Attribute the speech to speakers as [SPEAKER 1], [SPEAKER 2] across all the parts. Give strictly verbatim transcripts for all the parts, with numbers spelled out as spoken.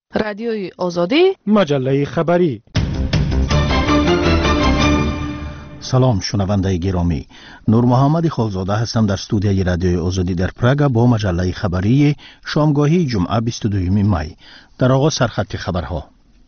[SPEAKER 1] رادیوی آزادی،
[SPEAKER 2] مجله خبری.
[SPEAKER 3] سلام شنونده گرامی، نور محمد خالزاده هستم در استودیوی رادیوی آزادی در پراگ با مجله خبری شامگاهی جمعه بیست و دوم می. در آغاز سرخط خبرها.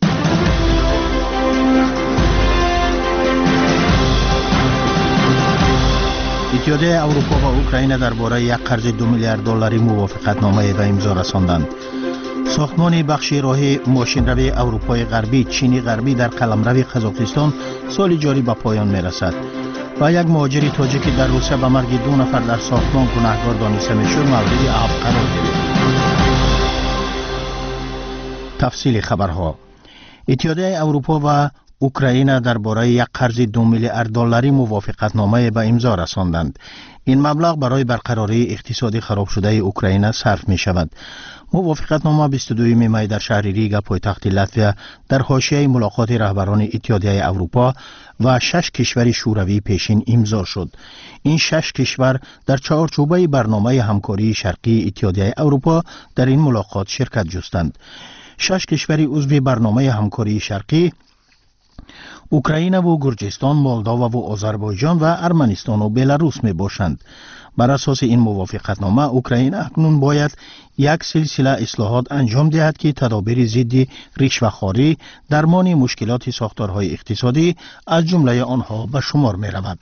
[SPEAKER 3] اتحادیه اروپا و اوکراین درباره یک قرض دو میلیارد دلاری موافقتنامه به امضا رساندند. ساختمان بخش راه ماشینروی اروپای غربی چینی غربی در قلمرو قزاقستان سال جاری به پایان میرسد و یک مهاجر تاجیکی در روسیه به مرگ دو نفر در ساختمان گناهکار دانسته میشد مورد عفو قرار گرفت. تفصیل خبرها. اتحادیه اروپا و اوکراین درباره یک قرض دو میلیارد دلاری موافقتنامه به امضا رساندند. این مبلغ برای برقراری اقتصادی خراب شده اوکراین صرف می شود. موافقتنامه بیست و دوم می در شهر ریگا پایتخت لاتویا در حاشیه ملاقات رهبران اتحادیه اروپا و شش کشور شوروی پیشین امضا شد. این شش کشور در چارچوبه برنامه همکاری شرقی اتحادیه اروپا در این ملاقات شرکت جستند. شش کشور عضو برنامه همکاری شرقی اوکراین و گرجستان، مولداوا و آذربایجان و ارمنستان و بلاروس می باشند. بر اساس این موافقتنامه اوکراین اکنون باید یک سلسله اصلاحات انجام دهد که تدابیر ضد رشوه‌خواری، درمان مشکلات ساختارهای اقتصادی از جمله آنها به شمار می رود.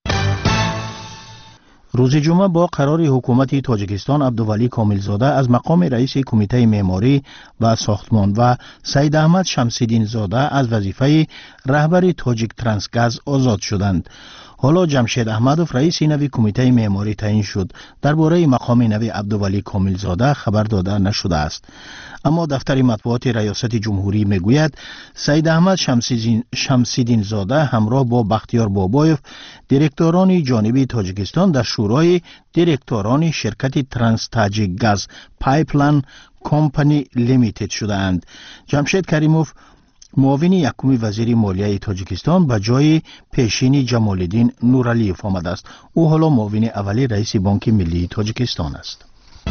[SPEAKER 3] روز جمعه با قرار حکومت تاجیکستان عبدالولی کاملزاده از مقام رئیس کمیته معماری و ساختمان و سید احمد شمس‌الدین زاده از وظیفه رهبر تاجیک ترانسگاز آزاد شدند. حالا جمشید احمدوف رئیس نوی کمیته معماری تعیین شد. درباره مقام نوی عبدالولی کاملزاده خبر داده نشده است. اما دفتر مطبوعات ریاست جمهوری میگوید سید احمد شمس‌الدین زاده همراه با بختیار بابایف دیرکتوران جانبی تاجیکستان در شورای دیرکتوران شرکت ترانس تاجیک گاز پایپلاین کمپانی لیمیتد شده اند. جمشید کریموف معاون یکم وزیر مالیه تاجیکستان به جای پیشین جمال‌الدین نورعلیوف آمده است. او حالا معاون اولی رئیس بانک ملی تاجیکستان است.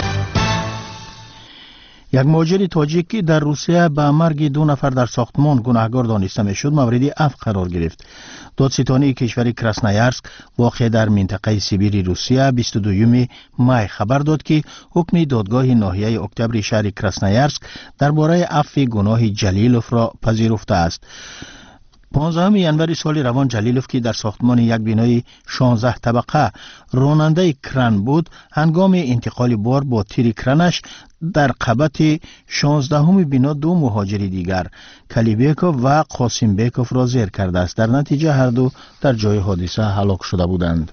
[SPEAKER 3] یک مهاجر تاجیکی در روسیه به مرگ دو نفر در ساختمان گناهکار دانسته میشد مورد عفو قرار گرفت. دادستانی کشور کراسنایارسک واقع در منطقه سیبیر روسیه بیست و دوم می خبر داد که حکم دادگاه ناحیه اکتبر شهر کراسنایارسک درباره عفو گناه جلیلوف را پذیرفته است. پانزدهم ژانویه سال روان جلیلوف که در ساختمان یک بینای شانزده طبقه راننده کران بود، هنگام انتقال بار با تیر کرانش در قبط شانزدهم بینا دو مهاجر دیگر کلیبیکوف و قاسم بیکوف را زیر کرده است. در نتیجه هر دو در جای حادثه هلاک شده بودند.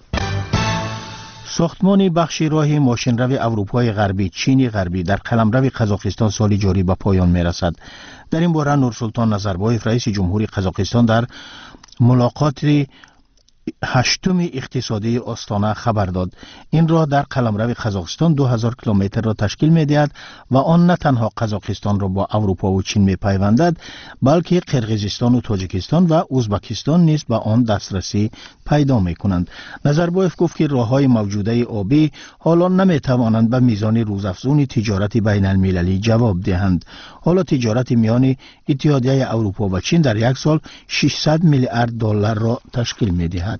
[SPEAKER 3] ساختمان بخش راه ماشینروی اروپای غربی چینی غربی در قلمرو قزاقستان سال جاری به پایان می رسد. در این باره نورسلطان نظربایف رئیس جمهوری قزاقستان در ملاقات هشتم اقتصادی آستانه خبر داد. این راه در قلمرو قزاقستان دو هزار کیلومتر را تشکیل می دهد و آن نه تنها قزاقستان را با اروپا و چین می پیوندد بلکه قرقیزستان و تاجیکستان و ازبکستان نیز به آن دسترسی پیدا می کنند. نظربایف گفت که راههای موجوده آبی حالا نمی توانند به میزان روزافزون تجارت بین المللی جواب دهند. حالا تجارت میان اتحادیه اروپا و چین در یک سال ششصد میلیارد دلار را تشکیل می دهد.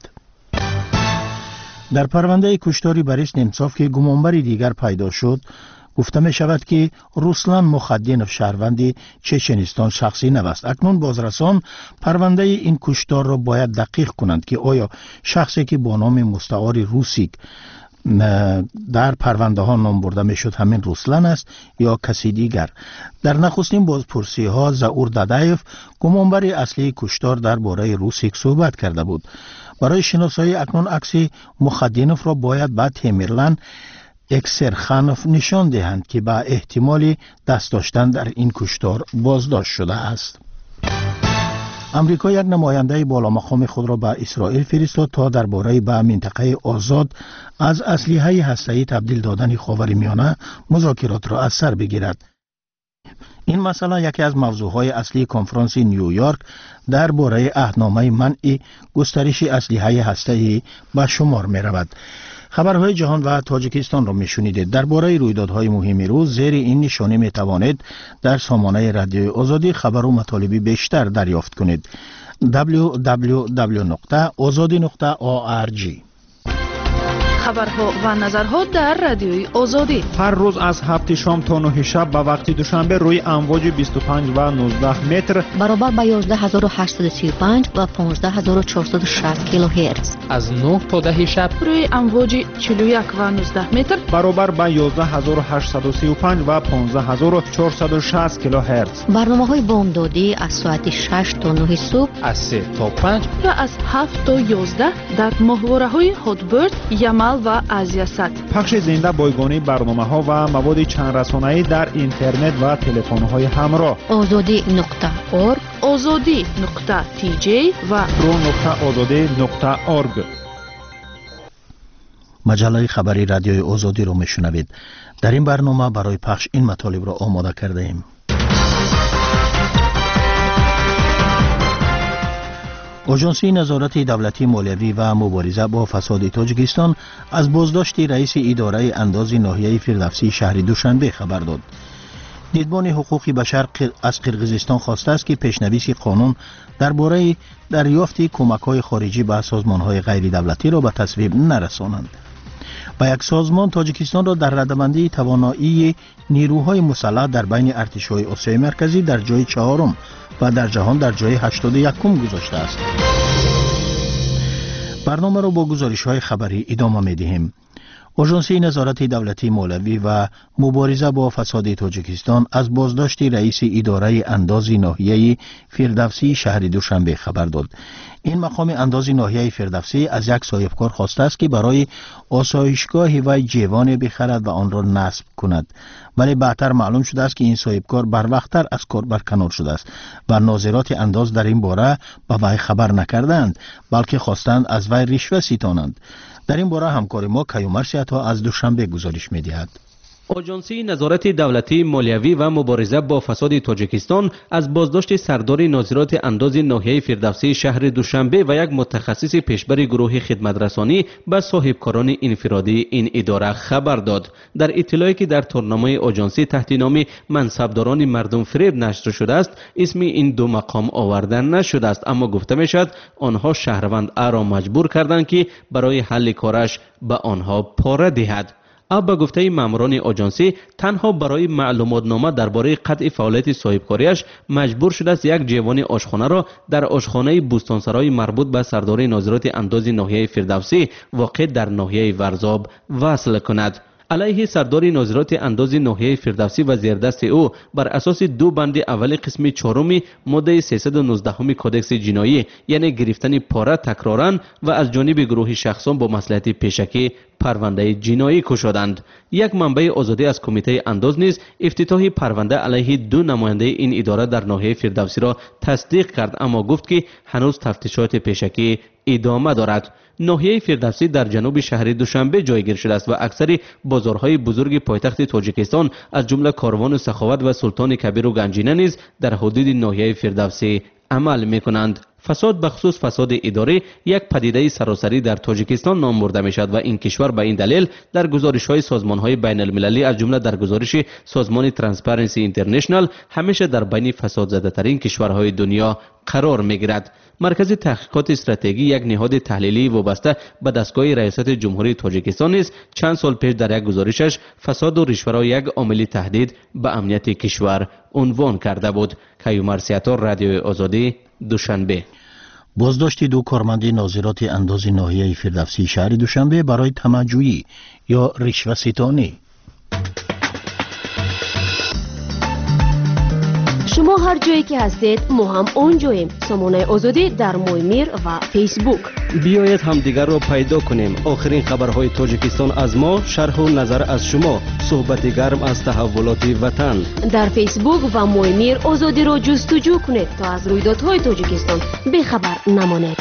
[SPEAKER 3] در پرونده کشتاری بوریس نمسوف که گمانبری دیگر پیدا شد گفته می شود که روسلان مخدینوف شهروند چچنستان شخصی نوست. اکنون بازرسان پرونده این کشتار را باید دقیق کنند که آیا شخصی که با نام مستعار روسیک در پرونده ها نام برده می شد همین روسلان است یا کسی دیگر. در نخستین بازپرسی ها زاور دادایف گمانبر اصلی کشتار در باره روسیک صحبت کرده بود. برای شناسایی اکنون عکس مخدینوف را باید به تیمیرلان اکسرخانوف نشان دهند که به احتمال دست داشتن در این کشتار بازداشت شده است. امریکا یک نماینده بالا مقام خود را به اسرائیل فرستاد تا درباره به منطقه آزاد از اسلحه هسته‌ای تبدیل دادن خاورمیانه مذاکرات را از سر بگیرد. این مسئله یکی از موضوعهای اصلی کنفرانس نیویورک درباره عهدنامه منع گسترش اسلحه هسته‌ای به شمار می رود. خبرهای جهان و تاجیکستان را میشنیدید. درباره رویدادهای مهم روز زیر این نشانه می توانید در سامانه رادیوی آزادی خبر و مطالبی بیشتر دریافت کنید. دبلیو دبلیو دبلیو نقطه آزادی نقطه او آر جی.
[SPEAKER 1] خبرها و نظرها در رادیوی آزادی
[SPEAKER 2] هر روز از هفت شام تا نه شب به وقت دوشنبه روی امواج بیست و پنج و نوزده متر
[SPEAKER 4] برابر با یازده هزار و هشتصد و سی و پنج و پانزده هزار و چهارصد و شصت کیلوهرتز،
[SPEAKER 5] از نه تا ده شب
[SPEAKER 1] روی امواج چهل و یک و نوزده متر
[SPEAKER 2] برابر با یازده هزار و هشتصد و سی و پنج و پانزده هزار و چهارصد و شصت کیلوهرتز.
[SPEAKER 4] برنامه‌های بامدادی از ساعت شش تا نه صبح،
[SPEAKER 5] از سه تا پنج
[SPEAKER 1] و از هفت تا یازده در ماهواره‌های هاتبرد، یمل و آزیا سات.
[SPEAKER 2] پخش زنده بایگانی برنامه‌ها و مواد چند رسانه‌ای در اینترنت و تلفن‌های همراه.
[SPEAKER 4] آزادی نقطه اورگ،
[SPEAKER 1] آزادی نقطه تی جی و
[SPEAKER 2] پرو نقطه آزادی نقطه اورگ.
[SPEAKER 3] مجله خبری رادیوی آزادی رو میشنوید. در این برنامه برای پخش این مطالب را آماده کرده ایم. آژانسی نظارت دولتی مالیوی و مبارزه با فساد تاجیکستان از بازداشت رئیس اداره انداز ناحیه فردوسی شهر دوشنبه خبر داد. دیدبان حقوق بشر از قرقیزستان خواسته است که پیشنویس قانون درباره دریافت کمک‌های خارجی به سازمان‌های غیر دولتی را به تصویب نرسانند. با یک سازمان تاجیکستان را در رده‌بندی توانایی نیروهای مسلح در بین ارتش‌های آسیای مرکزی در جای چهارم و در جهان در جای هشتاد و یکم گذاشته است. برنامه را با گزارش‌های خبری ادامه می‌دهیم. آژانسی نظارت دولتی مالیوی و مبارزه با فساد تاجیکستان از بازداشت رئیس اداره انداز ناحیه فردوسی شهر دوشنبه خبر داد. این مقام انداز ناحیه فردوسی از یک صاحبکار خواسته است که برای آسایشگاه وی جیوان بخرد و آن را نصب کند، ولی بعدتر معلوم شده است که این صاحبکار بر وقتتر از کار برکنار شده است و ناظرات انداز در این باره به وی خبر نکردند، بلکه خواستند از وی رشوه ستانند. در این باره همکار ما کیومر سیاتا از دوشنبه گزارش می‌دهد.
[SPEAKER 6] آژانسی نظارت دولتی مالیوی و مبارزه با فساد تاجیکستان از بازداشت سردار ناظرات انداز ناحیه فردوسی شهر دوشنبه و یک متخصص پیشبر گروه خدمت رسانی به صاحبکاران انفرادی این اداره خبر داد. در اطلاعی که در تورنمه آژانسی تحت نام منصبداران مردم فریب نشر شده است، اسم این دو مقام آورده نشده است، اما گفته میشد آنها شهروند را مجبور کردند که برای حل کارش به آنها پاره دهد. اب به گفته ماموران آژانسی تنها برای معلومات نامه درباره قطع فعالیت صاحبکاریش مجبور شده است یک جیوان آشخانه را در آشخانه بوستانسرای مربوط به سردار ناظرات انداز ناحیه فردوسی واقع در ناحیه ورزاب وصل کند. علیه سردار ناظرات انداز ناحیه فردوسی و زیردست او بر اساس دو بند اول قسم چهارم ماده سیصد و نوزده کدکس جنایی، یعنی گرفتن پاره تکرارا و از جانب گروه شخصان با مصلحت پیشکی، پرونده جنایی گشودند. یک منبع آزادی از کمیته انداز نیز افتتاح پرونده علیه دو نماینده این اداره در ناحیه فردوسی را تصدیق کرد، اما گفت که هنوز تفتیشات پیشکی ادامه دارد. ناحیه فردوسی در جنوب شهر دوشنبه جایگیر شده است و اکثر بازارهای بزرگ پایتخت تاجیکستان از جمله کاروان سخاوت و سلطان کبیر و گنجینه نیز در حدود ناحیه فردوسی عمل می‌کنند. فساد بخصوص فساد اداری یک پدیده سراسری در تاجیکستان نام برده می شود و این کشور به این دلیل در گزارش های سازمان های بین المللی از جمله در گزارش سازمان ترانسپرنسی اینترنشنال همیشه در بین فساد زده ترین کشورهای دنیا قرار می گیرد. مرکز تحقیقات استراتژی یک نهاد تحلیلی وابسته به دستگاه ریاست جمهوری تاجیکستان نیز چند سال پیش در یک گزارشش فساد و رشوه را یک عامل تهدید به امنیت کشور عنوان کرده بود. کیومر سیاتا، رادیو آزادی، دوشنبه.
[SPEAKER 3] بازداشت دو کارمند ناظرات انداز ناحیه فردوسی شهر دوشنبه برای طمع‌جویی یا رشوه ستانی.
[SPEAKER 7] شما هر جایی که هستید ما هم اونجاییم. سامانه آزادی در مویمیر و فیسبوک.
[SPEAKER 6] بیایید همدیگر را پیدا کنیم. آخرین خبرهای تاجیکستان از ما، شرح و نظر از شما، صحبت گرم از تحولات وطن.
[SPEAKER 7] در فیسبوک و مویمیر آزادی را جستجو کنید تا از رویدادهای تاجیکستان بیخبر نمانید.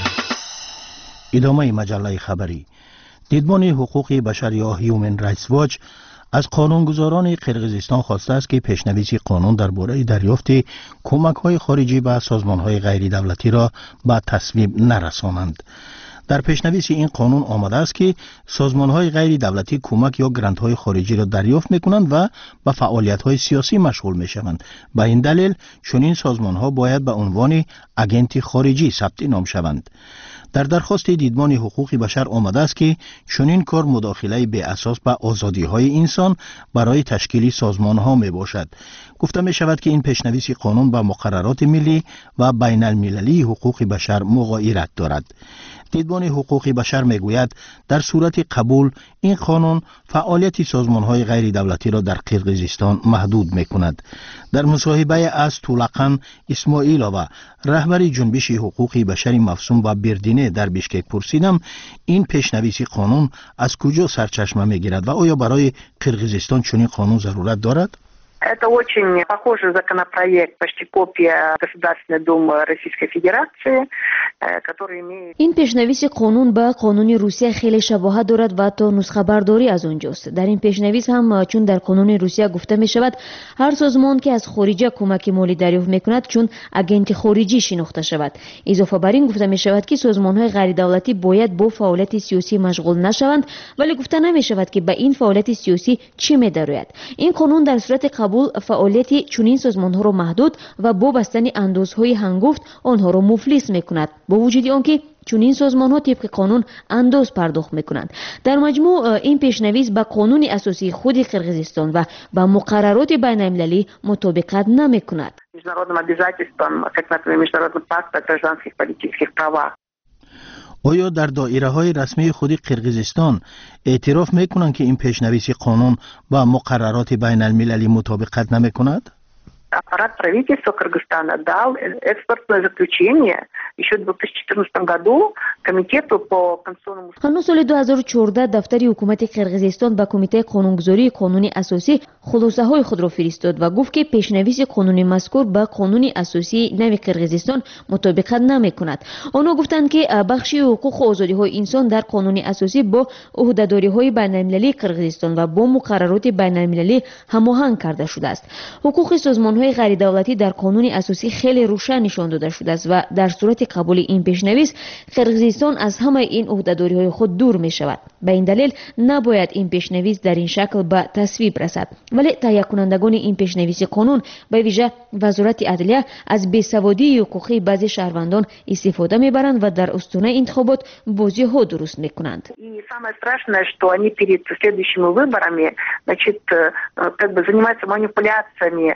[SPEAKER 3] ادامه مجله خبری. دیدبان حقوق بشر یا هیومن رایتس واچ از قانونگذاران قرقیزستان خواسته است که پیشنویس قانون درباره دریافت کمک‌های خارجی به سازمان‌های غیر دولتی را به تصویب نرسانند. در پیشنویس این قانون آمده است که سازمان‌های غیر دولتی کمک یا گرانت‌های خارجی را دریافت می‌کنند و به فعالیت‌های سیاسی مشغول می‌شوند. به این دلیل چنین سازمان‌ها باید به عنوان اگنت خارجی ثبت نام شوند. در درخواست دیدبان حقوق بشر آمده است که چنین کار مداخله به اساس به آزادی‌های انسان برای تشکیل سازمان‌ها میباشد. گفته می شود که این پیشنویس قانون با مقررات ملی و بین المللی حقوق بشر مغایرت دارد. دیدبان حقوق بشر میگوید در صورت قبول این قانون فعالیت سازمان‌های غیر دولتی را در قرقیزستان محدود می‌کند. در مصاحبه از طولقان اسماعیلووا رهبر جنبش حقوق بشر مفصوم و بردینه در بیشکک پرسیدم این پیشنویس قانون از کجا سرچشمه می‌گیرد و آیا برای قرقیزستان چنین قانون ضرورت دارد؟
[SPEAKER 8] Это очень похожий законопроект, почти копия Государственной Думы Российской Федерации, который имеет...
[SPEAKER 9] این پیشنویس قانون به قانون روسیه خیلی شباهت دارد و تا نسخه برداری از اونجاست. در این پیشنویس هم چون در قانون روسیه گفته می شود هر سازمان که از خارج کمک مالی دریافت می کند چون اگنت خارجی شناخته شود. اضافه بر این گفته می شود که سازمان های غیر دولتی باید با فعالیت سیاسی مشغول نشوند، ولی گفته نمی شود که به این فعالیت سیاسی چی می درآید. این قانون در صورت قبول فعالیت چنین سازمان‌ها را محدود و با بستن اندازهای هنگفت آنها را مفلس می‌کند، با وجود آنکه چنین سازمان‌ها طبق قانون انداز پرداخت می‌کنند. در مجموع این پیشنویس با قانون اساسی خود قرقیزستان و با مقررات بین‌المللی مطابقت نمی‌کند.
[SPEAKER 8] Международным обязательствам, как, например, Международный пакт о гражданских политических правах.
[SPEAKER 3] آیا در دایره های رسمی خود قرقیزستان اعتراف میکنند که این پیشنویس قانون با مقررات بین المللی مطابقت نمی کند؟
[SPEAKER 8] Аппарат правительства Кыргызстана дал экспертное заключение еще в две тысячи четырнадцатом году комитету по конституционному...
[SPEAKER 9] قانون سال دو هزار و چهارده دفتر حکومت قرقیزستان به کمیته قانونگذاری قانون اساسی خلاصه های خود را فرستاد و گفت که پیشنویس قانون مذکور با قانون اساسی نو قرقیزستان مطابقت نمی کند. آنها گفتند که بخشی حقوق و آزادی های انسان در قانون اساسی با عهده‌داری های بین المللی قرقیزستان و با مقررات بین المللی هماهنگ کرده شده است. حقوق سازمان های غیر دولتی در قانون اساسی خیلی روشن نشان داده شده است و در صورت قبول این پیشنویس قرقیزستان از همه این عهده‌داری های خود دور می شود. به این دلیل نباید این پیشنویس در این شکل به تصویب رسد. ولی تهیه کنندگان این پیشنویس قانون به ویژه وزارت عدلیه از بیسوادی حقوقی بعضی شهروندان استفاده میبرند و در استونه انتخابات بازی ها درست میکنند.
[SPEAKER 8] И самое страшное, что они перед следующими выборами, значит, как бы занимаются манипуляциями.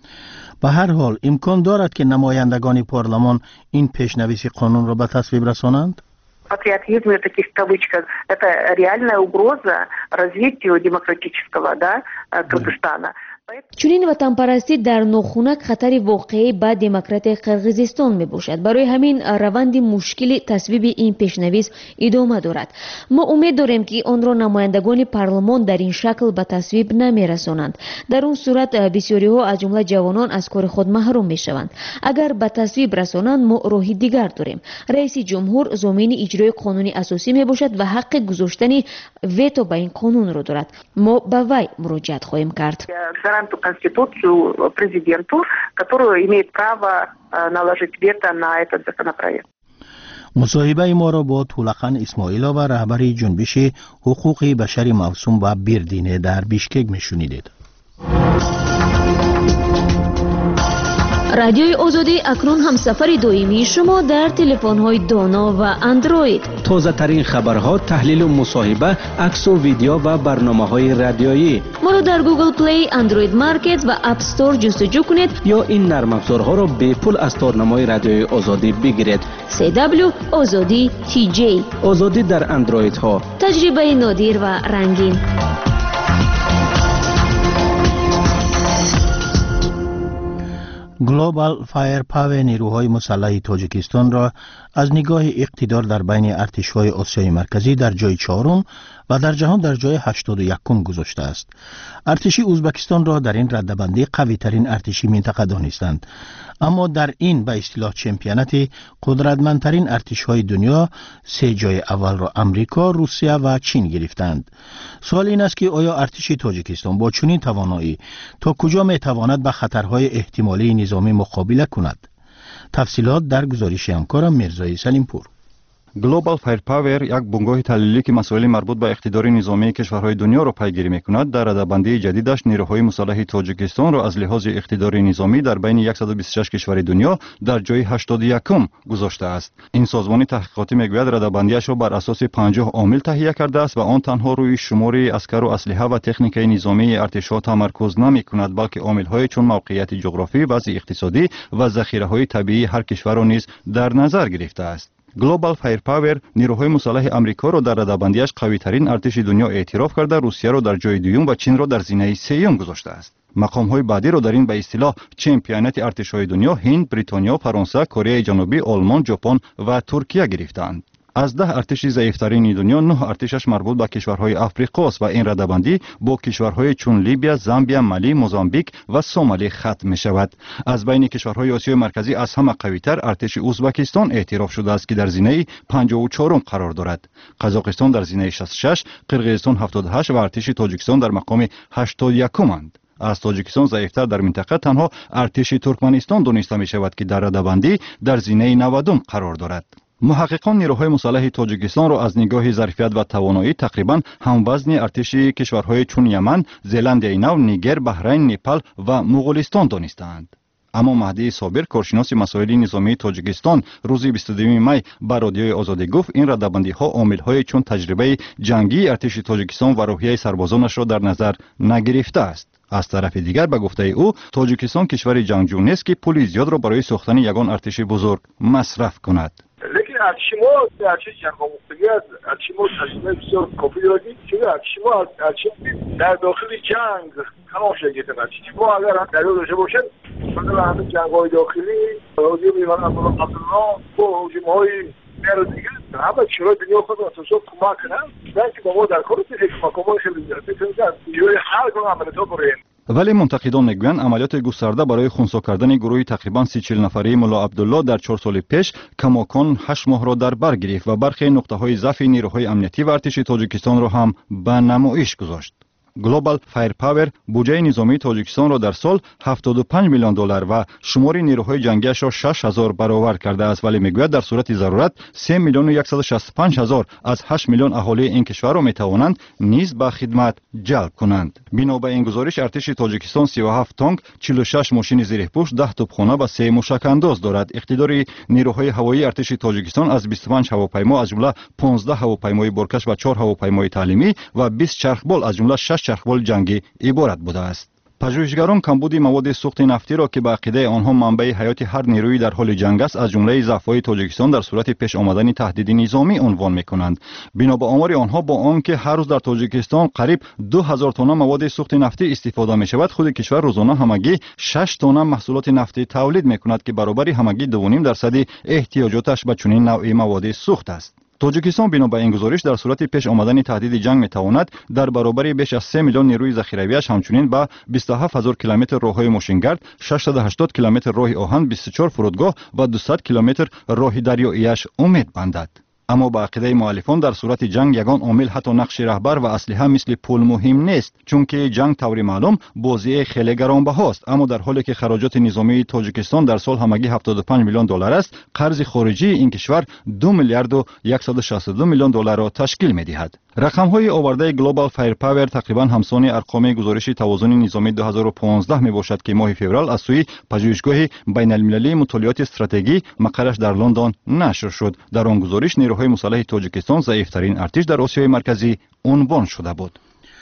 [SPEAKER 3] به هر حال امکان دارد که نمایندگان پارلمان این پیشنویس قانون را به تصویب رسانند؟
[SPEAKER 8] Патриотизм в таких кавычках – это реальная угроза развитию демократического, да, Кыргызстана.
[SPEAKER 9] چنین وطن پرستی در ناخونک خطر واقعی به دموکرات قرقیزستان می باشد. برای همین روند مشکل تصویب این پیشنویس ادامه دارد. ما امید داریم که آن را نمایندگان پارلمان در این شکل به تصویب نمی رسانند. در اون صورت بسیاری ها از جمله جوانان از کار خود محروم می شوند. اگر به تصویب رسانند ما راهی دیگر داریم. رئیس جمهور ضامن اجرای قانون اساسی می باشد و حق گذاشتن ویتو به این قانون را دارد. ما به وی مراجعت خواهیم کرد.
[SPEAKER 8] гаранту Конституцию президенту, который имеет право наложить вето на этот законопроект.
[SPEAKER 3] مصاحبه ما را با طولقان اسماعیلووا رهبر جنبش حقوق بشر موسوم و بردینه در بیشکک میشنیدید.
[SPEAKER 9] رادیوی آزادی اکنون هم سفر دائمی شما در تلفن‌های دانا و اندروید.
[SPEAKER 6] تازه ترین خبرها، تحلیل و مصاحبه، عکس و ویدیو و برنامه‌های رادیویی.
[SPEAKER 9] ما را در گوگل پلی، اندروید مارکت و اپ استور جستجو کنید
[SPEAKER 6] یا این نرم افزارها را به پول از تارنمای رادیوی آزادی بگیرید.
[SPEAKER 9] سی دبلیو آزادی تی جی.
[SPEAKER 6] آزادی در اندروید ها.
[SPEAKER 9] تجربه نادر و رنگین.
[SPEAKER 3] گلوبال فایر پاور نیروهای مسلح تاجیکستان را از نگاه اقتدار در بین ارتش‌های آسیای مرکزی در جای چهارم و در جهان در جای هشتاد و یکم گذاشته است. ارتش ازبکستان را در این رده‌بندی قوی‌ترین ارتشی منطقه دانستند، اما در این به اصطلاح چمپیونات قدرتمندترین ارتش‌های دنیا سه جای اول را امریکا، روسیه و چین گرفتند. سوال این است که آیا ارتش تاجیکستان با چنین توانایی تا کجا می‌تواند با خطرهای احتمالی نظامی مقابله کند؟ تفصیلات در گزارش همکارم میرزای سلیمپور.
[SPEAKER 10] Global Firepower یک بنگاه تحلیلی که مسائل مربوط به اقتدار نظامی کشورهای دنیا را پیگیری می‌کند، در رده‌بندی جدیدش نیروهای مسلح تاجیکستان را از لحاظ اقتدار نظامی در بین صد و بیست و شش کشور دنیا در جای هشتاد و یکم گذاشته است. این سازمان تحقیقاتی میگوید رده‌بندیش را بر اساس پنجاه عامل تهیه کرده است و آن تنها روی شمار عسکر و اسلحه و تکنیک نظامی ارتش‌ها تمرکز نمی‌کند، بلکه عامل‌های چون موقعیت جغرافی، وضع اقتصادی و ذخیره‌های طبیعی هر کشور را نیز در نظر گرفته است. گلوبال فایر پاور نیروهای مسلح آمریکا را در رده‌بندیش قوی‌ترین ارتش دنیا اعتراف کرده، روسیه را در جای دوم و چین را در زینه سوم گذاشته است. مقام‌های بعدی را در این به اصطلاح چمپیونات ارتش‌های دنیا هند، بریتانیا، فرانسه، کره جنوبی، آلمان، ژاپن و ترکیه گرفتند. از ده ارتش ضعیفترین دنیا، نه ارتشش مربوط به کشورهای افریقا است و این رده‌بندی با کشورهای چون لیبیا، زامبیا، مالی، موزامبیک و سومالی ختم می شود. از بین کشورهای آسیای مرکزی از همه قوی‌تر ارتش ازبکستان اعتراف شده است که در زینه پنجاه و چهارم قرار دارد. قزاقستان در زینه شصت و شش، قرقیزستان هفتاد و هشت و ارتش تاجیکستان در مقام هشتاد و یک اند. از تاجیکستان ضعیفتر در منطقه تنها ارتش ترکمنستان دانسته می شود که در رده‌بندی در زینه نودم قرار دارد. محققان نیروهای مسلح تاجیکستان را از نگاه ظرفیت و توانایی تقریبا هموزن ارتش کشورهای چون یمن، زلندیای نو، نیگر، بحرین، نپال و مغولستان دانستند. اما مهدی صابر، کارشناس مسائل نظامی تاجیکستان، روز بیست و دوم می به رادیوی آزادی گفت این رده‌بندی‌ها عامل‌های چون تجربه جنگی ارتش تاجیکستان و روحیه سربازانش را در نظر نگرفته است. از طرف دیگر به گفته او تاجیکستان کشور جنگجو نیست که پول زیاد را برای ساختن یگان ارتش بزرگ مصرف کند.
[SPEAKER 11] لیکن ارتش ما ارتش جنگ‌آموختگی است. ارتش ما تجربه بسیار کافی دارد چون ارتش ما ارتش در داخل جنگ تمام شده ارتش ما اگر هم دریا داشته باشد مثلا همه جنگ‌های داخلی حاضر می‌شوند عبدالله با هجوم‌های در دیگه همه چرای دنیا خود را تصور کمک کنند که با ما در کار کمک خیلی بسیار جوری حل کنند عملیات برای
[SPEAKER 10] ولی منتقدان میگویند عملیات گسترده برای خنثی کردن گروهی تقریبا سی چهل نفره ملا عبدالله در چهار سال پیش کماکان هشت ماه را در بر گرفت و برخی نقطه‌های ضعف نیروهای امنیتی و ارتش تاجیکستان را هم به نمایش گذاشت. گلوبال فایر پاور بودجه نظامی تاجیکستان را در سال هفتاد و پنج میلیون دلار و شمار نیروهای جنگیش را شش هزار برابر کرده است، ولی میگوید در صورت ضرورت سه میلیون و صد و شصت و پنج هزار از هشت میلیون اهالی این کشور را میتوانند نیز به خدمت جلب کنند. بنا به این گزارش ارتش تاجیکستان سی و هفت تانک، چهل و شش ماشین زیرپوش، ده توپخانه و سه موشک انداز دارد. اقتدار نیروهای هوایی ارتش تاجیکستان از بیست و پنج هواپیما از جمله پانزده هواپیمای بارکش و چهار هواپیمای تعلیمی و بیست چرخبال از جمله شش چرخبال جنگی عبارت بوده است. پژوهشگران کمبود مواد سوخت نفتی را که به عقیده آنها منبع حیات هر نیروی در حال جنگ است از جمله ضعف‌های تاجیکستان در صورت پیش آمدن تهدید نظامی عنوان می‌کنند. بنا به آمار آنها با آنکه هر روز در تاجیکستان قریب دو هزار تن مواد سوخت نفتی استفاده می‌شود، خود کشور روزانه همگی شش تن محصولات نفتی تولید می‌کند که برابر همگی دو و نیم درصد احتیاجاتش به چنین نوع مواد سوخت است. تاجیکستان بنا به این گزارش در صورت پیش آمدن تهدید جنگ میتواند در برابر بیش از سه میلیون نیروی ذخیرویش همچنین به بیست و هفت هزار کیلومتر راههای ماشینگرد، ششصد و هشتاد کیلومتر راه آهن، بیست و چهار فرودگاه و دویست کیلومتر راه دریاییش امید بندد. اما با عقیده مؤلفان در صورت جنگ یگان عامل حتی نقش رهبر و اسلحه مثل پول مهم نیست، چون که جنگ طوری معلوم بازی خیلی گرانبهاست. اما در حالی که خراجات نظامی تاجیکستان در سال همگی هفتاد و پنج میلیون دلار است، قرض خارجی این کشور دو میلیارد و صد و شصت و دو میلیون دلار را تشکیل می‌دهد. رقم‌های آورده گلوبال فایر پاور تقریبا همسان ارقام گزارش توازن نظامی دو هزار و پانزده میباشد که ماه فوریه از سوی پژوهشگاه بین‌المللی مطالعات استراتژی مقرش در لندن نشر شد. در آن گزارش نیروهای مسلح تاجیکستان ضعیف‌ترین ارتش در آسیای مرکزی عنوان شده بود.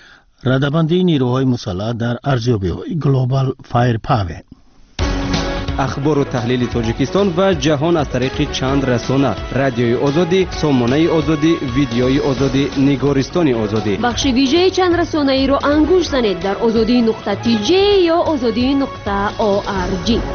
[SPEAKER 3] رده‌بندی نیروهای مسلح در ارزیابی‌های گلوبال فایر پاور.
[SPEAKER 6] اخبار و تحلیل تاجیکستان و جهان از طریق چند رسانه: رادیوی آزادی، سامانه آزادی، ویدیوی آزادی، نگارستان آزادی.
[SPEAKER 7] بخش ویژه چند رسانه ای رو انگوش زنید در آزادی نقطه تی جی یا آزادی نقطه او آر جی.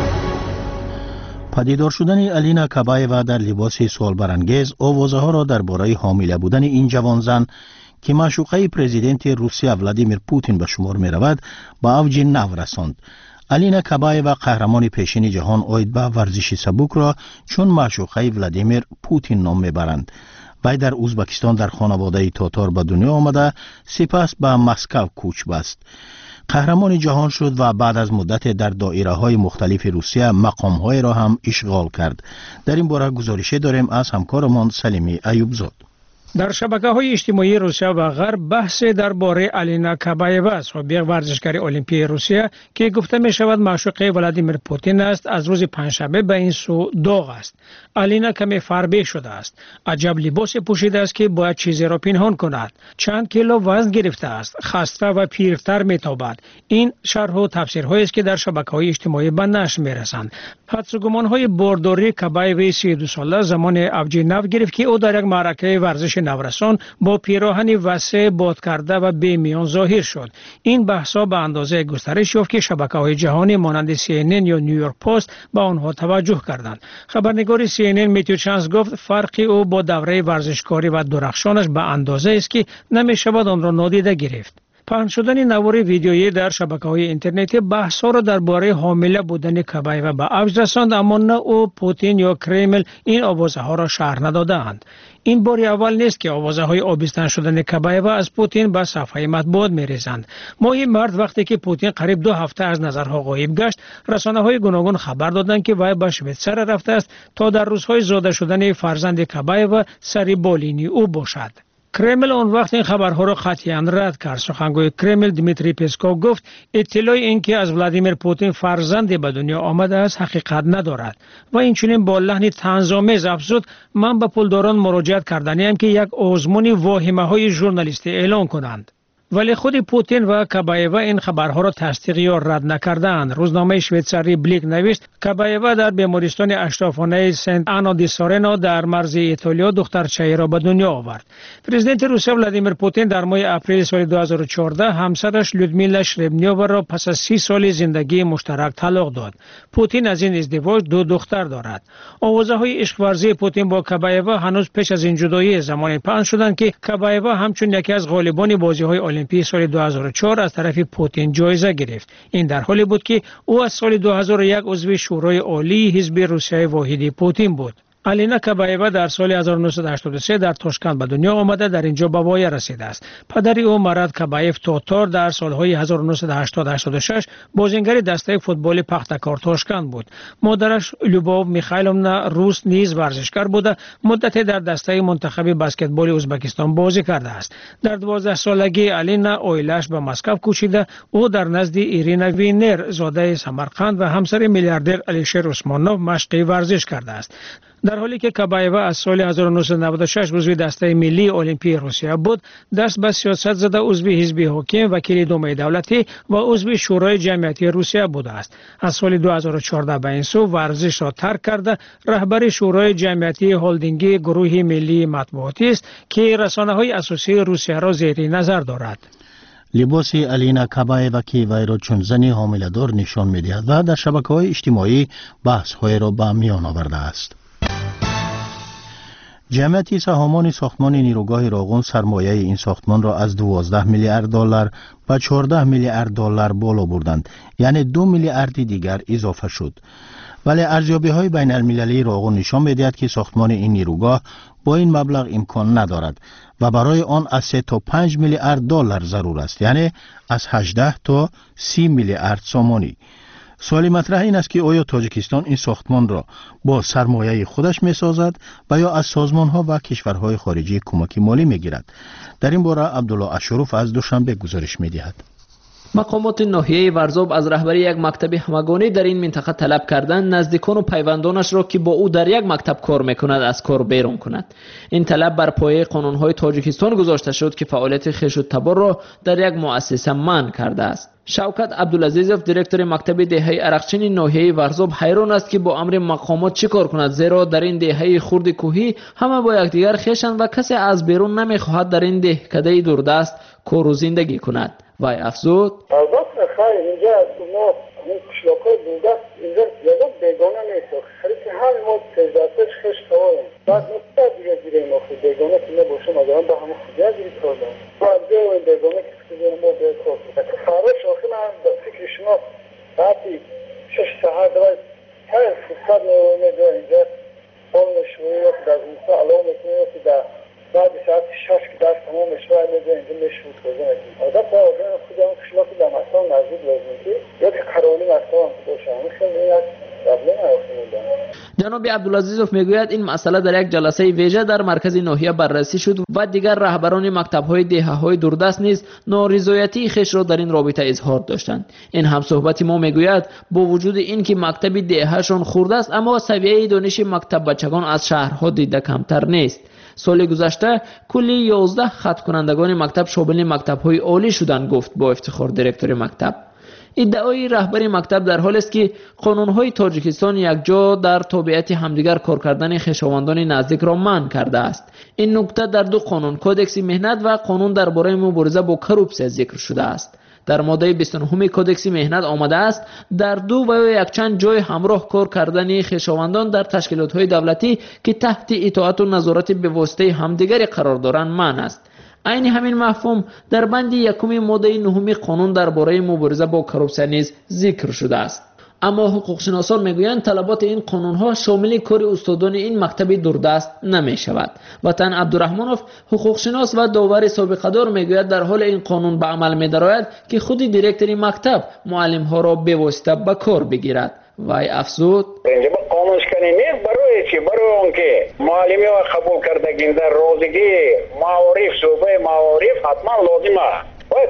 [SPEAKER 3] پدیدار شدن الینا کابایوا در لباس سوال برانگیز آوازه ها را درباره حامله بودن این جوان زن که معشوقه پرزیدنت روسیه ولادیمیر پوتین به شمار می رود به اوج نو رساند. الینا کابایوا قهرمان پیشین جهان اوید به ورزش سبک را چون معشوقه ولادیمیر پوتین نام میبرند. وی در ازبکستان در خانواده تاتار به دنیا آمده، سپس به مسکو کوچ بست. قهرمان جهان شد و بعد از مدت در دایره‌های مختلف روسیه مقام‌های را هم اشغال کرد. در این باره گزارشی داریم از همکارمان سلیمی ایوبزاد.
[SPEAKER 12] در شبکه‌های اجتماعی روسیه و غرب بحث درباره الینا کابایوا سابق ورزشکار المپیک روسیه که گفته می شود معشوقه ولادیمیر پوتین است از روز پنجشنبه به این سو داغ است. الینا کمی فربه شده است. عجب لباس پوشیده است که باید چیزی را پنهان کند. چند کیلو وزن گرفته است. خسته و پیرتر می‌تابد. این شرح و تفسیرهایی است که در شبکه‌های اجتماعی به نشر می‌رسند. حدس و گمان‌های بارداری کابایوی سی و دو ساله زمان اوج نو گرفت که او در یک معرکه ورزش نورسان با پیراهن وسیع باد کرده و بی میان ظاهر شد. این بحث‌ها به اندازه گسترش یافت که شبکه‌های جهانی مانند سی ان ان یا نیویورک پست به آنها توجه کردند. خبرنگار سی ان ان میتیو چانس گفت فرقی او با دوره ورزشکاری و درخشانش به اندازه است که نمی‌شود آن را نادیده گرفت. پخش شدن نوار ویدیویی در شبکه‌های اینترنتی بحث‌ها را درباره حامله بودن کابایوا به اوج رساند، اما نه او پوتین یا کرمل این آوازه‌ها را شرح ندادند. این بار اول نیست که آوازه‌های آبستن شدن کابایوا از پوتین به صفحه مطبوعات می‌ریزند. ماه مارس وقتی که پوتین قریب دو هفته از نظرها غایب گشت، رسانه‌های گوناگون خبر دادند که وی به شویتزر رفته است تا در روزهای زاده شدن فرزند کابایوا سری بالینی او باشد. کرمل آن وقت این خبرها را قطعاً رد کرد. سخنگوی کرمل دیمیتری پسکوف گفت اطلاع اینکه از ولادیمیر پوتین فرزندی به دنیا آمده است حقیقت ندارد و اینچنین با لحنی طنزآمیز افزود من به پولداران مراجعت کردنیم که یک آزمون واهمه‌های ژورنالیستی اعلان کنند. ولی خود پوتین و کابایوا این خبرها را تصدیق یا رد نکردند. روزنامه شویتزاری بلیک نوشت کابایوا در بیمارستان اشرافانه سنت آنا دی سارنا در مرز ایتالیا دخترچه‌ای را به دنیا آورد. پرزیدنت روسیه ولادیمیر پوتین در ماه اپریل سال دو هزار و چهارده همسرش لودمیلا شربنیووا را پس از سی سال زندگی مشترک طلاق داد. پوتین از این ازدواج دو دختر دارد. آوازه‌های عشق ورزی پوتین با کابایوا هنوز پیش از این جدایی زمانی پخش شدند که کابایوا همچون یکی از غالبان بازی‌های المپیک سال دو هزار و چهار از طرف پوتین جایزه گرفت. این در حالی بود که او از سال دو هزار و یک عضو شورای عالی حزب روسیه واحدی پوتین بود. الینا کابایوا در سال هزار و نهصد و هشتاد و سه در تاشکند به دنیا آمده در اینجا به وای رسیده است. پدری او مراد کابایف تاتار در سالهای هزار و نهصد و هشتاد و هشتاد و شش بازیگر دسته فوتبال پختکار تاشکند بود. مادرش لوباو میخایلونا روس نیز ورزشکار بوده، مدتی در دسته منتخب بسکتبال ازبکستان بازی کرده است. در دوازده سالگی الینا اویلش به مسکو کوچیده. او در نزد ایرینا وینر زاده سمرقند و همسر میلیاردر الیشر اسمانوف مشق ورزش کرده است. در حالی که کابایوا از سال هزار و نهصد و نود و شش عضو دسته ملی المپیک روسیه بود، دست به سیاست زده عضو حزب حاکم، وکیل دومه دولتی و عضو شورای جمعیتی روسیه بوده است. از سال دو هزار و چهارده به این سو ورزش را ترک کرده رهبر شورای جمعیتی هلدینگی گروه ملی مطبوعاتی است که رسانه‌های اساسی روسیه را زیر نظر دارد.
[SPEAKER 3] لباس الینا کابایوا که وی را چون زنی حامله‌دار نشان می‌دهد و در شبکه‌های اجتماعی بحث‌های را به میان آورده است. جمعیت سهامان ساختمان نیروگاه راغون سرمایه این ساختمان را از دوازده میلیارد دلار به چهارده میلیارد دلار بالا بردند، یعنی دو میلیارد دیگر اضافه شد. ولی ارزیابی‌های بین المللی راغون نشان می‌دهد که ساختمان این نیروگاه با این مبلغ امکان ندارد و برای آن از سه تا پنج میلیارد دلار ضرور است، یعنی از هجده تا سی میلیارد سومانی. سوال مطرح این است که آیا تاجیکستان این ساختمان را با سرمایه خودش می سازد و یا از سازمان ها و کشورهای خارجی کمک مالی می گیرد؟ در این باره عبدالله اشروف از دوشنبه گزارش می دهد.
[SPEAKER 13] مقامات ناحیه ورزاب از رهبری یک مکتب همگانی در این منطقه طلب کردند نزدیکان و پیوندانش را که با او در یک مکتب کار میکند از کار بیرون کند. این طلب بر پایه قانونهای تاجیکستان گذاشته شد که فعالیت خویش و تبار را در یک مؤسسه منع کرده است. شوکت عبدالعزیزوف دیرکتور مکتب دهه ارقچین ناحیه ورزاب حیران است که با امر مقامات چه کار کند، زیرا در این دهه خرد کوهی همه با یکدیگر خویشند و کسی از بیرون نمیخواهد در این دهکده دوردست کار و زندگی کند. وای افزود
[SPEAKER 11] البته خیر اینجا ما این کشلاکای دوردست اینجا زیاده بیگانه نیست، خیلی که هم ما تجدستش خش توایم بعد نکته دیگه دیگه ما خود بیگانه که نباشه مدارم به همه خودی از دیگه کار دارم بعد دیگه این بیگانه که خودی ما باید کار کنم فرار شاخی من به فکر شما بعدی شش ساعت باید هر فرصت نوانه دار اینجا حال نشوری یا که در زمسته علام میکنه یا که در بعد ساعت شش که درس تمام میشه و اینجا اینجا میشه بود کجا نگید آدم با آدم خود هم کشلاتی در مکتب نزدیک لازم که یا که قرالی مکتب هم باشه همه خیلی این از قبله نیافته موندن.
[SPEAKER 13] جناب عبدالعزیزوف میگوید این مسئله در یک جلسه ویژه در مرکز ناحیه بررسی شد و دیگر رهبران مکتب‌های دهه‌های دوردست نیز نارضایتی خویش را در این رابطه اظهار داشتند. این هم صحبت ما میگوید با وجود اینکه مکتب دهه‌شان خرد است اما سویه دانش مکتب بچگان از شهرها دیده کمتر نیست. سال گذشته کلی یازده خط کنندگان مکتب شامل مکتب‌های عالی شدند، گفت با افتخار دیرکتور مکتب. ادعای رهبر مکتب در حال است که قانون‌های تاجیکستان یک جا در تابعیت همدیگر کار کردن خویشاوندان نزدیک را منع کرده است. این نکته در دو قانون، کودکس مهنت و قانون درباره مبارزه با کروپسیا ذکر شده است. در ماده بیست و نه کودکس مهنت آمده است در دو و یک چند جای همراه کار کردن خویشاوندان در تشکیلات‌های دولتی که تحت اطاعت و نظارت به واسطه همدیگر قرار دارند منع است. عین همین مفهوم در بند یکم ماده نه قانون درباره مبارزه با کروپسیا نیز ذکر شده است. اما حقوق شناسان میگویند طلبات این قانون‌ها شامل کار استادان این مکتب دوردست نمی شود. وطن عبدالرحمنوف حقوق شناس و داور سابقه دار میگوید در حال این قانون به عمل می درآید که خود دیرکتور مکتب معلم ها را به واسطه به کار بگیرد. وای افزود
[SPEAKER 14] قانونش کنی نیست برای چی؟ برای اون که معلمی ها قبول کردگین در روزگی معارف صوبه معارف حتما لازمه وای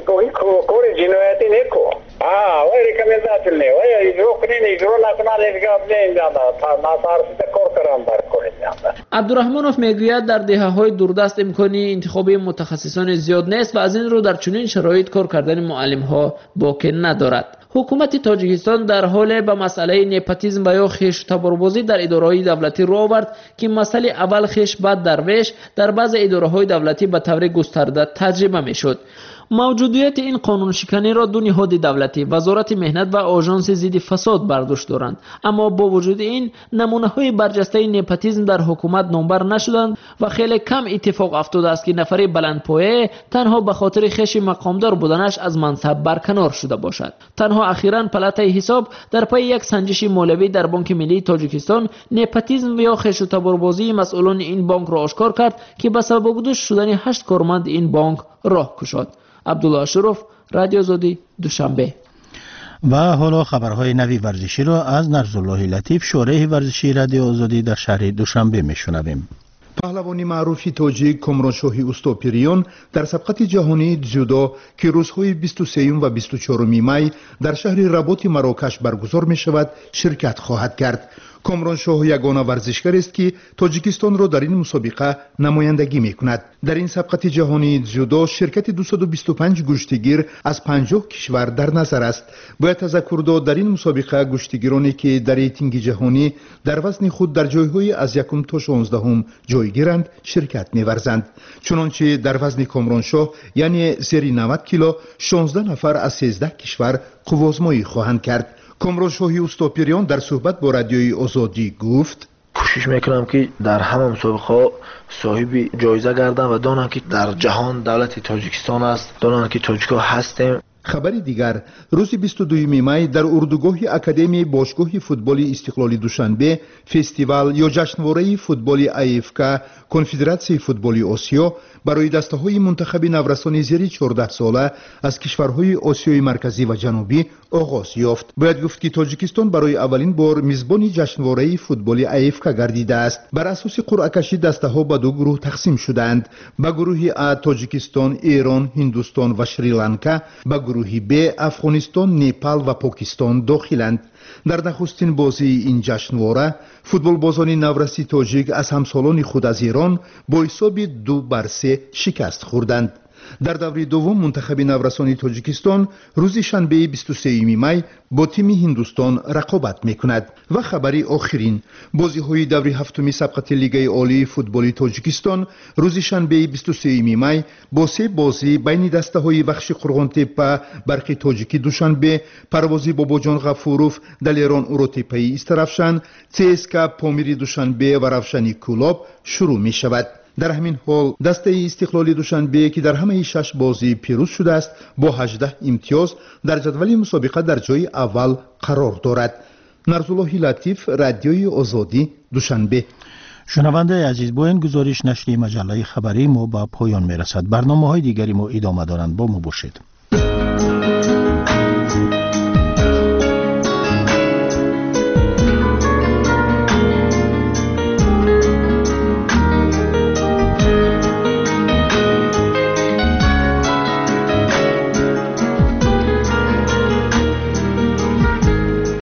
[SPEAKER 14] کور جنایتی نیکو آه وای ریکامنداتل نی وای اجرا کنین اجرا نکنن دیگه نه تا ناسارسیده کار کردن بر کنین.
[SPEAKER 13] عبدالرحمنوف میگوید در دهه‌های دوردست امکانی انتخاب متخصصان زیاد نیست و از این رو در چنین شرایط کار کردن معلم‌ها باکی ندارد. حکومت تاجیکستان در حال به مسئله نپاتیسم و یا خویش تباربازی در اداره‌های دولتی رو آورد که مسئله اول خویش بعد درویش در بعض اداره‌های دولتی به طور گسترده تجربه می‌شد. موجودیت این قانون شکنی را دو نهاد دولتی وزارت مهنت و آژانس ضد فساد برداشت دارند، اما با وجود این نمونه‌های برجسته نپاتیسم در حکومت نامبر نشدند و خیلی کم اتفاق افتاده است که نفر بلندپایه تنها به خاطر خویش مقامدار بودنش از منصب برکنار شده باشد. تنها اخیراً پلات حساب در پی یک سنجش مالیوی در بانک ملی تاجیکستان نپاتیسم یا خویش تباربازی مسئولان این بانک را آشکار کرد که به سبب گذشت شدن هشت کارمند این بانک راه گشاد. عبدالله شرف، رادیو آزادی، دوشنبه.
[SPEAKER 3] و حالا خبرهای نوی ورزشی را از نرزالله لطیف، شورای ورزشی رادیو آزادی در شهر دوشنبه میشنویم.
[SPEAKER 15] پهلوانی معروفی تاجیک کامرانشاهی اوستاپریون در سبقت جهانی جودو که روزهای بیست و سه و بیست و چهار می در شهر رباط مراکش برگزار می شود شرکت خواهد کرد. کامرانشاه یگانه ورزشکار است که تاجیکستان را در این مسابقه نمایندگی می کند. در این سبقت جهانی جودو شرکت دویست و بیست و پنج گشتگیر از پنجاه کشور در نظر است. باید تذکر داد در این مسابقه گشتگیرانی که در ریتینگ جهانی در وزن خود در جایهای از یکم تا شانزدهم جای گیرند شرکت می‌ورزند. چنانچه در وزن کامرانشاه یعنی زیر نود کیلو شانزده نفر از سیزده کشور قوازمایی خواهند کرد. کامرانشاهی اوستاپریون در صحبت با رادیوی آزادی گفت:
[SPEAKER 16] کوشش میکنم که در همه مسابقه صاحب جایزه گردم و دانم که در جهان دولت تاجیکستان است، دانم که تاجیک‌ها هستیم.
[SPEAKER 15] خبری دیگر، روز بیست و دو می در اردوگاه اکادمی باشگاه فوتبال استقلال دوشنبه فستیوال یا جشنواره فوتبال ای اف کی کنفدراسیون فوتبال آسیا برای دسته‌های منتخب نورسان زیر چهارده ساله از کشورهای آسیای مرکزی و جنوبی آغاز یافت. باید گفت که تاجیکستان برای اولین بار میزبان جشنواره فوتبال ای اف کی گردیده است. بر اساس قرعه کشی دسته‌ها به دو گروه تقسیم شدند. به گروه ا تاجیکستان، ایران، هندوستان و شریلانکا، به گروه ب افغانستان، نپال و پاکستان داخلند. در نخستین بازی این جشنواره فوتبال بازان نورسی تاجیک از همسالان خود از ایران با حساب دو بر سه شکست خوردند. در دوره دوم منتخب نورسان تاجیکستان روز شنبه بیست و سه می با تیم هندوستان رقابت میکند. و خبری آخرین، بازی های دوره هفتم سبقت لیگ عالی فوتبال تاجیکستان روز شنبه بیست و سه می با سه بازی بین دسته های بخش قرغان تپه برق تاجیکی دوشنبه، پروازی باباجان غفوروف دلیران اوروتپی استرافشن، سی اس کی پامیری دوشنبه و روشنی کولاب شروع می شود. در همین حال دسته استقلال دوشنبه که در همه شش بازی پیروز شده است با هجده امتیاز در جدول مسابقه در جای اول قرار دارد. نرزالله لطیف، رادیوی آزادی، دوشنبه.
[SPEAKER 3] شنونده عزیز، با این گزارش نشریه مجله خبری ما با پایان میرسد. برنامه‌های دیگری ما ادامه دارند. با ما باشید.